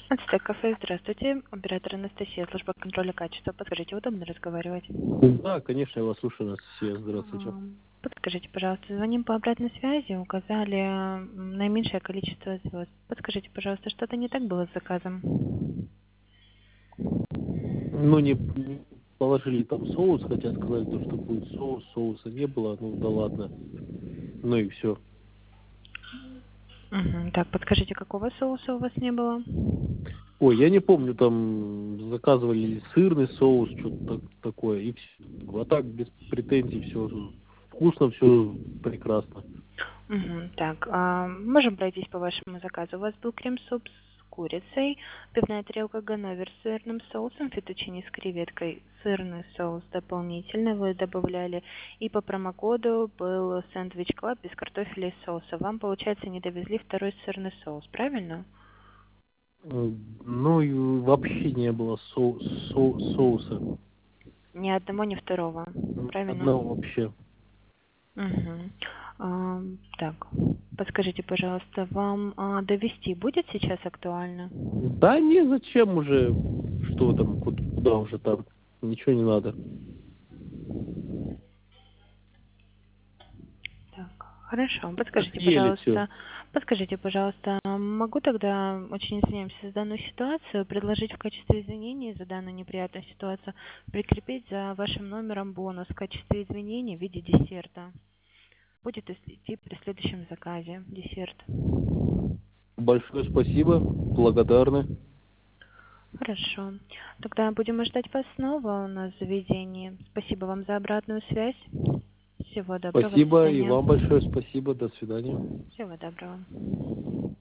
Ацтек кафе, здравствуйте. Оператор Анастасия, служба контроля качества. Подскажите, удобно разговаривать? Да, конечно, я вас слушаю, Анастасия. Здравствуйте. Подскажите, пожалуйста, звоним по обратной связи, указали наименьшее количество звезд. Подскажите, пожалуйста, что-то не так было с заказом? Ну, не положили там соус, хотя сказали, то, что будет соус, соуса не было, ну да ладно. Ну и все. Угу. Так, подскажите, какого соуса у вас не было? Ой, я не помню, там заказывали сырный соус, что-то такое, и все. А так, без претензий, все вкусно, все прекрасно. Угу. Так, можем пройтись по вашему заказу. У вас был крем-суп с курицей, пивная тарелка ганновер с сырным соусом, фетучини с креветкой, сырный соус дополнительно вы добавляли, и по промокоду был сэндвич клаб без картофеля и соуса. Вам, получается, не довезли второй сырный соус, правильно? Ну и вообще не было соуса. Ни одного, ни второго, правильно? Одного вообще. Угу. Так, подскажите, пожалуйста, вам довести будет сейчас актуально? Да не, зачем уже, что там, куда уже там, ничего не надо. Так, хорошо. Съели все. Подскажите, пожалуйста, могу тогда, очень извиняемся за данную ситуацию, предложить в качестве извинений за данную неприятную ситуацию прикрепить за вашим номером бонус в качестве извинений в виде десерта. Будет идти при следующем заказе десерт. Большое спасибо, благодарны. Хорошо. Тогда будем ждать вас снова у нас в заведении. Спасибо вам за обратную связь. Всего доброго, до Спасибо и свидания. вам большое спасибо. До свидания. Всего доброго.